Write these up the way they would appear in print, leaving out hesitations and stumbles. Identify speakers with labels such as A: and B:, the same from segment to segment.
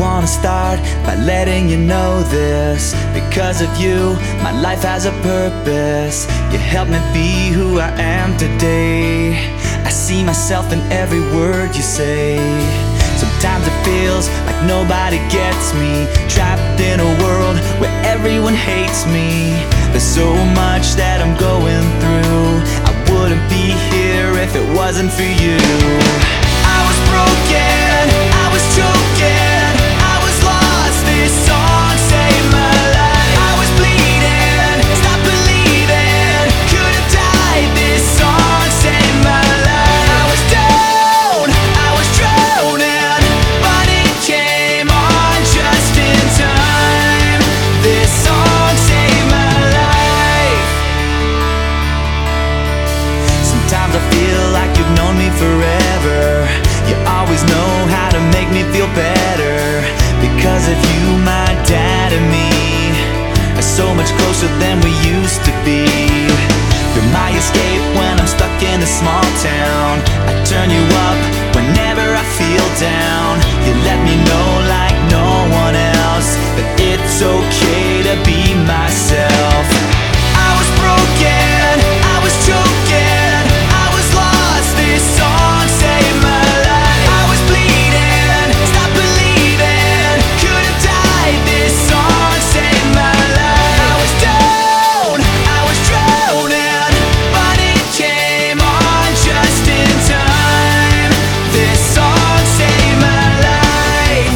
A: wanna start by letting you know this. Because of you, my life has a purpose. You help me be who I am today. I see myself in every word you say. Sometimes it feels like nobody gets me, trapped in a world where everyone hates me. There's so much that I'm going through. I wouldn't be here if it wasn't for you. I was broken, I was choking, I was lost, this song saved my life. I was bleeding, stopped believing, could have died, this song saved my life. I was down, I was drowning, but it came on just in time. This song saved my life. Sometimes I feel like you've known me forever. You always know how to make me feel better. Because of you, my dad and me are so much closer than we used to be. You're my escape when I'm stuck in a small town. I turn you up whenever I feel down. You let me know like no one else that it's okay to be myself. I was broken, I was choking, I was lost, this song saved my life. I was bleeding, stopped believing, could have died, this song saved my life. I was down, I was drowning, but it came on just in time. This song saved my life.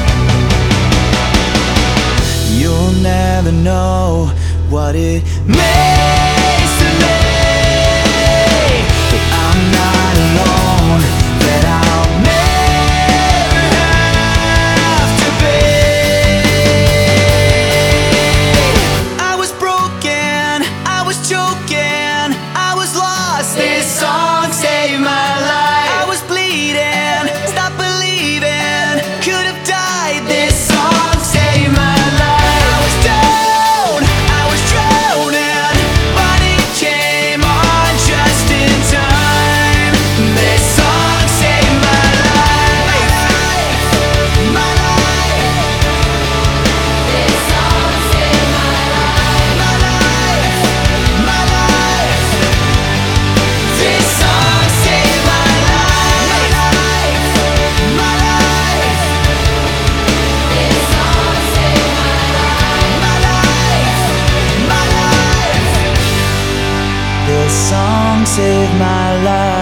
A: You'll never know what it means to me that I'm not alone, that I'll never have to be. I was broken, I was choking, I was lost, this song saved my life. I was bleeding, stopped believing, could have died, this song saved my life. I was down, I was drowning, but it came on just in time. This song saved my life. My life. This song saved my life. My life. My life. This song saved my life. My life. My life. This song saved my life. My life. My life. This song saved my life.